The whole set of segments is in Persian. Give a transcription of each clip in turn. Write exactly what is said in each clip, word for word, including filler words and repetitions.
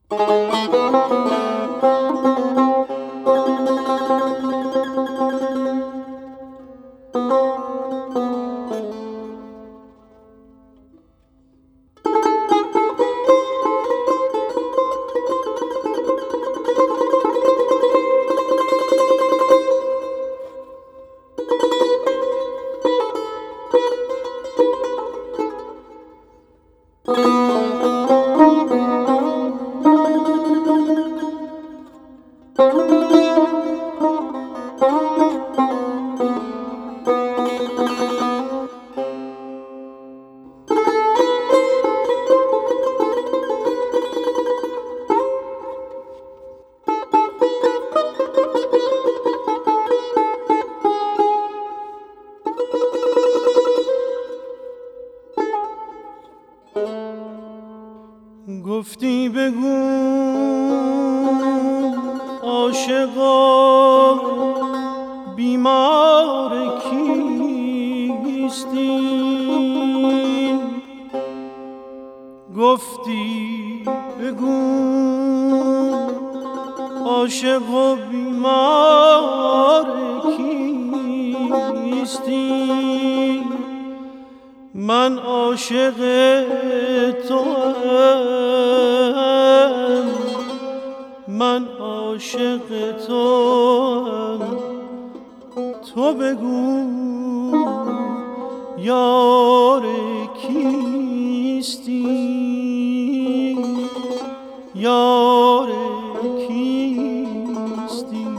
گفتی بگو عاشقا بیمار کیستی، گفتی بگو عاشقا بیمار کیستی، من عاشق توام، من عاشق توام، تو بگو یار کیستی، یار کیستی.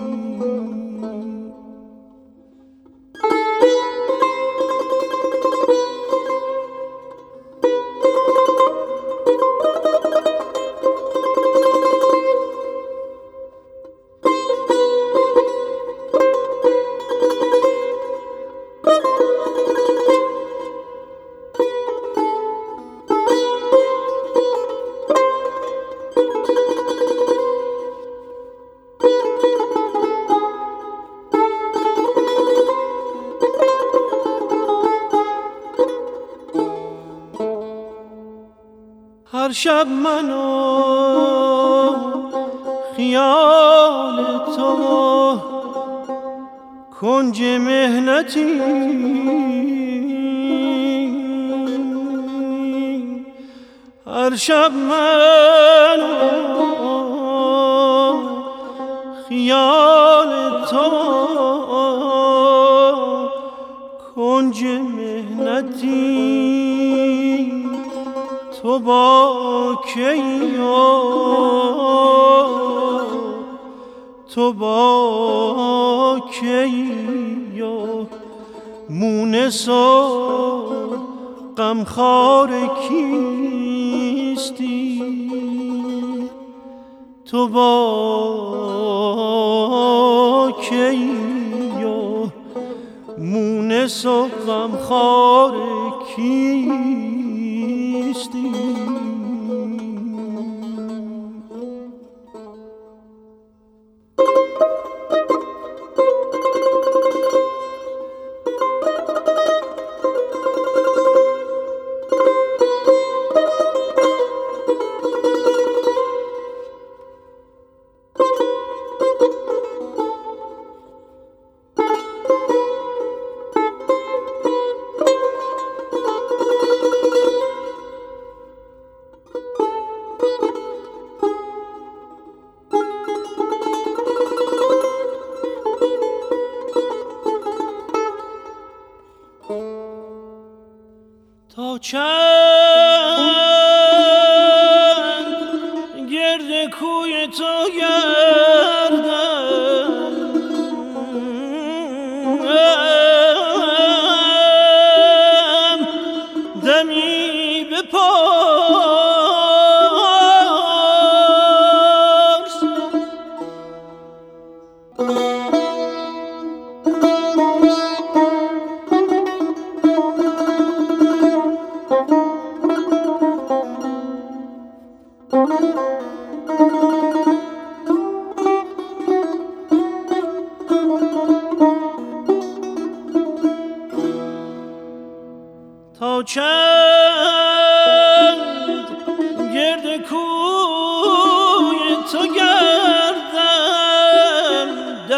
هر شب منو خیال تو کنج مهنتی، هر شب منو خیال تو کنج مهنتی، تو با کیو تو با کیو مونس و غمخوار کیستی، تو با کیو مونس و غمخوار کیستی. تا چند گرد کوی تو گردم، دمی بپرس تا چند گرد کوی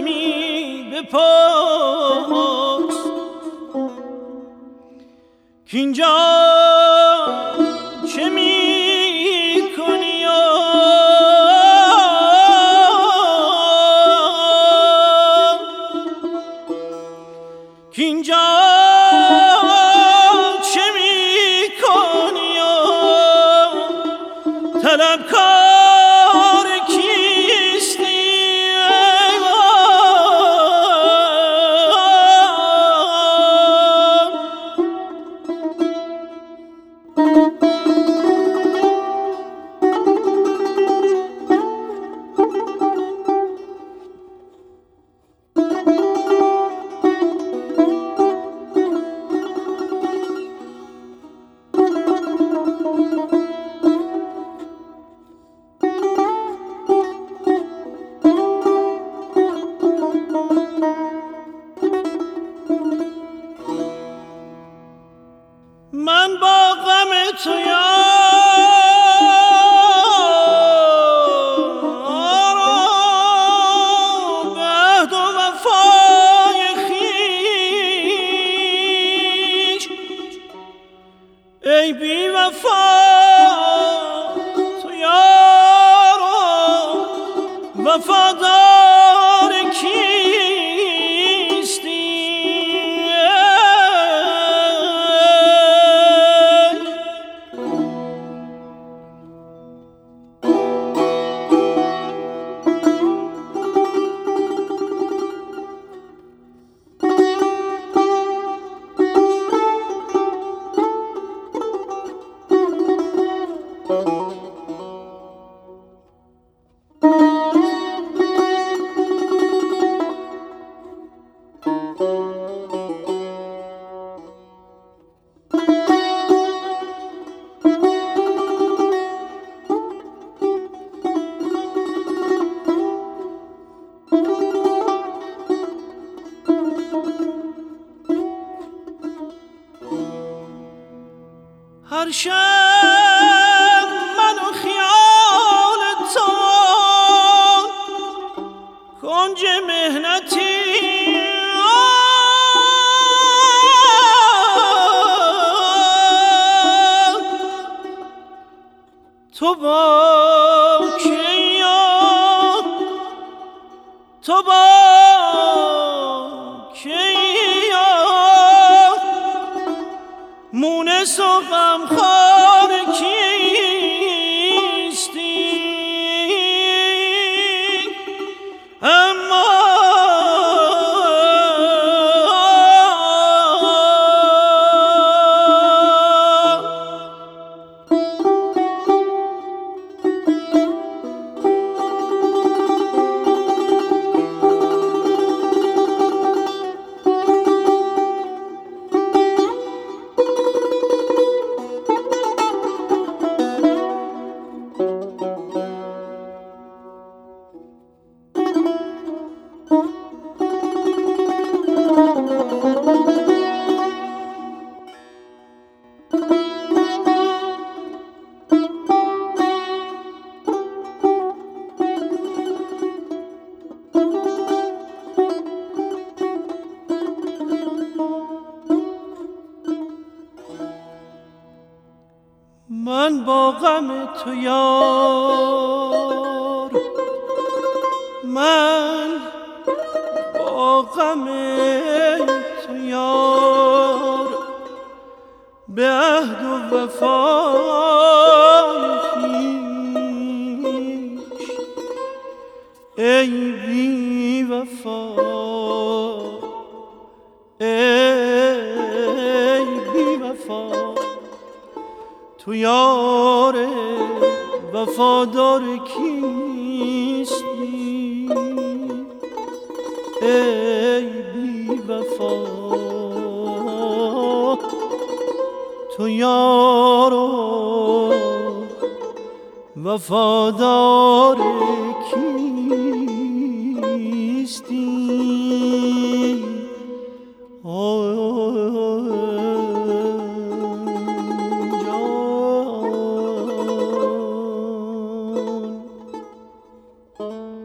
همی بپرس کینجا چه می کنی کینجا چه می کنی طلبکار کیستی من با غم تو یارم به عهد و وفای خویش ای بی وفا تو یارم وفادار کیستی هر شب من و خیال تو کنج مهنتی تو با کیا تو با کیا مونس و غمخوار کیستی اما من با غم تو یار من با غم تو یار به عهد و وفای خویش ای بی وفا ای بی وفا تو یار وفادار کیستی ای بی وفا تو یار وفادار کیستی جان